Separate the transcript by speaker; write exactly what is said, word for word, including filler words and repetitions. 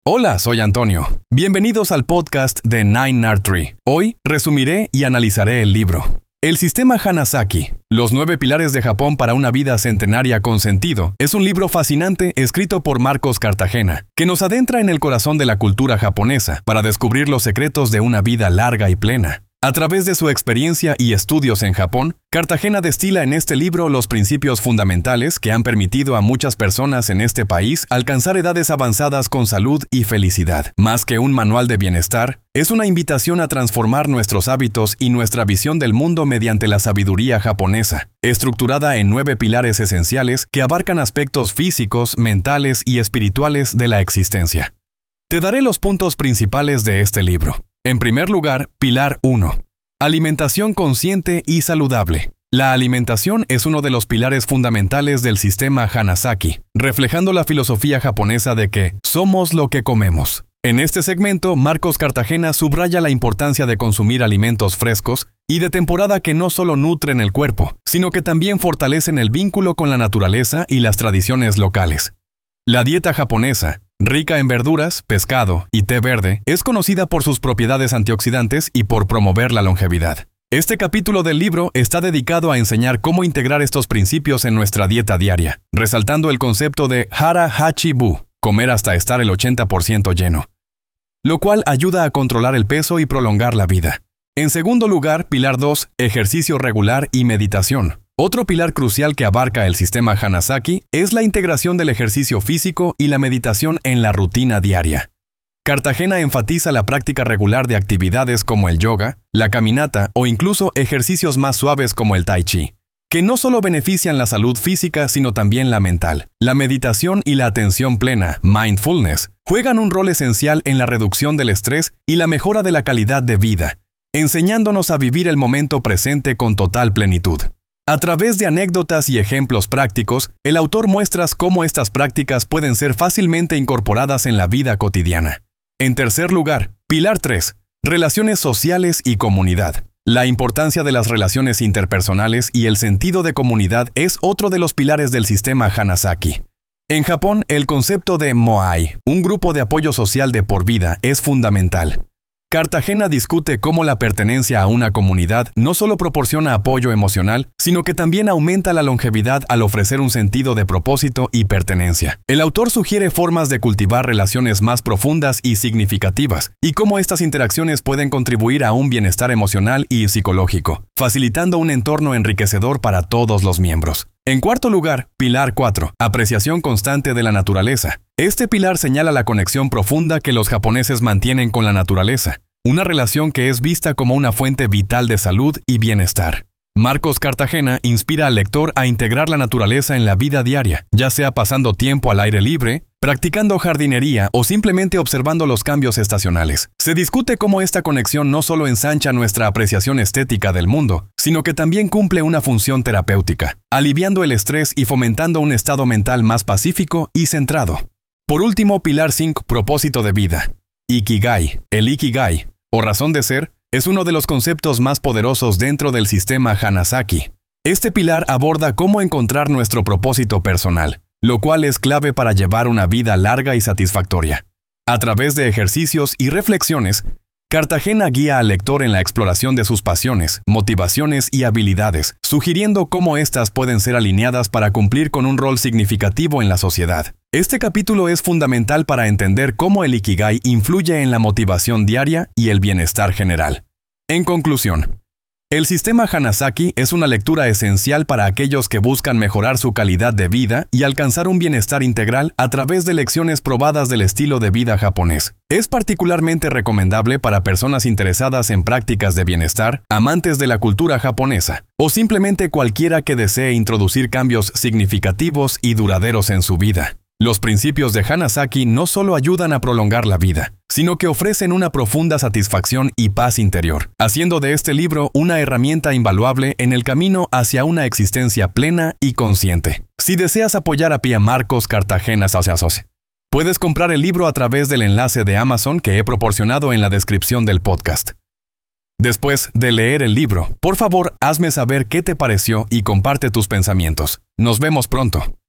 Speaker 1: Hola, soy Antonio. Bienvenidos al podcast de Nine Nard Tree. Hoy resumiré y analizaré el libro. El sistema Hanasaki, los nueve pilares de Japón para una vida centenaria con sentido, es un libro fascinante escrito por Marcos Cartagena, que nos adentra en el corazón de la cultura japonesa para descubrir los secretos de una vida larga y plena. A través de su experiencia y estudios en Japón, Cartagena destila en este libro los principios fundamentales que han permitido a muchas personas en este país alcanzar edades avanzadas con salud y felicidad. Más que un manual de bienestar, es una invitación a transformar nuestros hábitos y nuestra visión del mundo mediante la sabiduría japonesa, estructurada en nueve pilares esenciales que abarcan aspectos físicos, mentales y espirituales de la existencia. Te daré los puntos principales de este libro. En primer lugar, Pilar uno. Alimentación consciente y saludable. La alimentación es uno de los pilares fundamentales del sistema Hanasaki, reflejando la filosofía japonesa de que somos lo que comemos. En este segmento, Marcos Cartagena subraya la importancia de consumir alimentos frescos y de temporada que no solo nutren el cuerpo, sino que también fortalecen el vínculo con la naturaleza y las tradiciones locales. La dieta japonesa, rica en verduras, pescado y té verde, es conocida por sus propiedades antioxidantes y por promover la longevidad. Este capítulo del libro está dedicado a enseñar cómo integrar estos principios en nuestra dieta diaria, resaltando el concepto de Hara Hachi Bu, comer hasta estar el ochenta por ciento lleno, lo cual ayuda a controlar el peso y prolongar la vida. En segundo lugar, Pilar dos, ejercicio regular y meditación. Otro pilar crucial que abarca el sistema Hanasaki es la integración del ejercicio físico y la meditación en la rutina diaria. Cartagena enfatiza la práctica regular de actividades como el yoga, la caminata o incluso ejercicios más suaves como el tai chi, que no solo benefician la salud física sino también la mental. La meditación y la atención plena, mindfulness, juegan un rol esencial en la reducción del estrés y la mejora de la calidad de vida, enseñándonos a vivir el momento presente con total plenitud. A través de anécdotas y ejemplos prácticos, el autor muestra cómo estas prácticas pueden ser fácilmente incorporadas en la vida cotidiana. En tercer lugar, Pilar tres. Relaciones sociales y comunidad. La importancia de las relaciones interpersonales y el sentido de comunidad es otro de los pilares del sistema Hanasaki. En Japón, el concepto de moai, un grupo de apoyo social de por vida, es fundamental. Cartagena discute cómo la pertenencia a una comunidad no solo proporciona apoyo emocional, sino que también aumenta la longevidad al ofrecer un sentido de propósito y pertenencia. El autor sugiere formas de cultivar relaciones más profundas y significativas, y cómo estas interacciones pueden contribuir a un bienestar emocional y psicológico, facilitando un entorno enriquecedor para todos los miembros. En cuarto lugar, Pilar cuatro. Apreciación constante de la naturaleza. Este pilar señala la conexión profunda que los japoneses mantienen con la naturaleza, una relación que es vista como una fuente vital de salud y bienestar. Marcos Cartagena inspira al lector a integrar la naturaleza en la vida diaria, ya sea pasando tiempo al aire libre, practicando jardinería o simplemente observando los cambios estacionales. Se discute cómo esta conexión no solo ensancha nuestra apreciación estética del mundo, sino que también cumple una función terapéutica, aliviando el estrés y fomentando un estado mental más pacífico y centrado. Por último, Pilar cinco. Propósito de vida. Ikigai. El Ikigai, o razón de ser, es uno de los conceptos más poderosos dentro del sistema Hanasaki. Este pilar aborda cómo encontrar nuestro propósito personal, lo cual es clave para llevar una vida larga y satisfactoria. A través de ejercicios y reflexiones, Cartagena guía al lector en la exploración de sus pasiones, motivaciones y habilidades, sugiriendo cómo éstas pueden ser alineadas para cumplir con un rol significativo en la sociedad. Este capítulo es fundamental para entender cómo el Ikigai influye en la motivación diaria y el bienestar general. En conclusión, el sistema Hanasaki es una lectura esencial para aquellos que buscan mejorar su calidad de vida y alcanzar un bienestar integral a través de lecciones probadas del estilo de vida japonés. Es particularmente recomendable para personas interesadas en prácticas de bienestar, amantes de la cultura japonesa, o simplemente cualquiera que desee introducir cambios significativos y duraderos en su vida. Los principios de Hanasaki no solo ayudan a prolongar la vida, sino que ofrecen una profunda satisfacción y paz interior, haciendo de este libro una herramienta invaluable en el camino hacia una existencia plena y consciente. Si deseas apoyar a Pia Marcos Cartagena Asociación, puedes comprar el libro a través del enlace de Amazon que he proporcionado en la descripción del podcast. Después de leer el libro, por favor, hazme saber qué te pareció y comparte tus pensamientos. Nos vemos pronto.